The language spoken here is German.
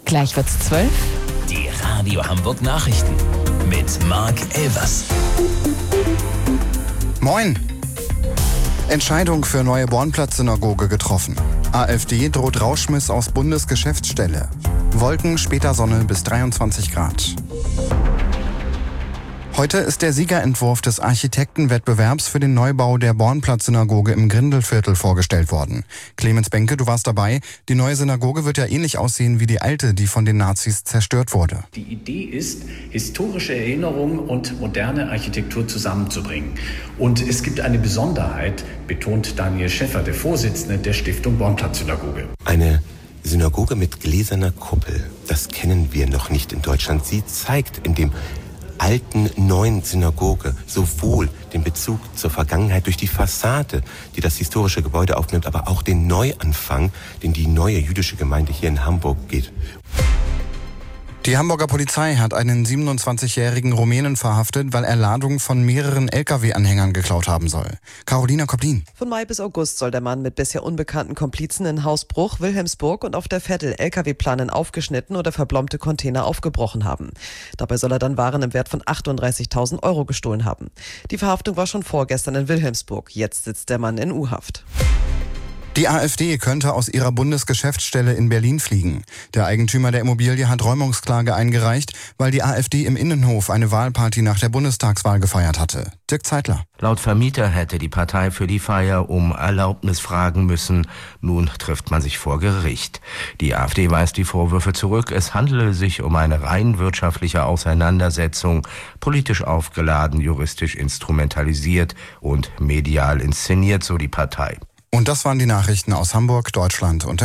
Gleich wird's 12. Die Radio Hamburg Nachrichten mit Marc Elvers. Moin! Entscheidung für neue Bornplatz-Synagoge getroffen. AfD droht Rauschmiss aus Bundesgeschäftsstelle. Wolken, später Sonne bis 23 Grad. Heute ist der Siegerentwurf des Architektenwettbewerbs für den Neubau der Bornplatz-Synagoge im Grindelviertel vorgestellt worden. Clemens Benke, du warst dabei. Die neue Synagoge wird ja ähnlich aussehen wie die alte, die von den Nazis zerstört wurde. Die Idee ist, historische Erinnerungen und moderne Architektur zusammenzubringen. Und es gibt eine Besonderheit, betont Daniel Schäffer, der Vorsitzende der Stiftung Bornplatz-Synagoge. Eine Synagoge mit gläserner Kuppel, das kennen wir noch nicht in Deutschland. Sie zeigt in dem alten, neuen Synagoge sowohl den Bezug zur Vergangenheit durch die Fassade, die das historische Gebäude aufnimmt, aber auch den Neuanfang, den die neue jüdische Gemeinde hier in Hamburg geht. Die Hamburger Polizei hat einen 27-jährigen Rumänen verhaftet, weil er Ladungen von mehreren Lkw-Anhängern geklaut haben soll. Carolina Koplin. Von Mai bis August soll der Mann mit bisher unbekannten Komplizen in Hausbruch, Wilhelmsburg und auf der Vettel Lkw-Planen aufgeschnitten oder verblombte Container aufgebrochen haben. Dabei soll er dann Waren im Wert von 38.000 Euro gestohlen haben. Die Verhaftung war schon vorgestern in Wilhelmsburg. Jetzt sitzt der Mann in U-Haft. Die AfD könnte aus ihrer Bundesgeschäftsstelle in Berlin fliegen. Der Eigentümer der Immobilie hat Räumungsklage eingereicht, weil die AfD im Innenhof eine Wahlparty nach der Bundestagswahl gefeiert hatte. Dirk Zeitler. Laut Vermieter hätte die Partei für die Feier um Erlaubnis fragen müssen. Nun trifft man sich vor Gericht. Die AfD weist die Vorwürfe zurück. Es handele sich um eine rein wirtschaftliche Auseinandersetzung, politisch aufgeladen, juristisch instrumentalisiert und medial inszeniert, so die Partei. Und das waren die Nachrichten aus Hamburg, Deutschland und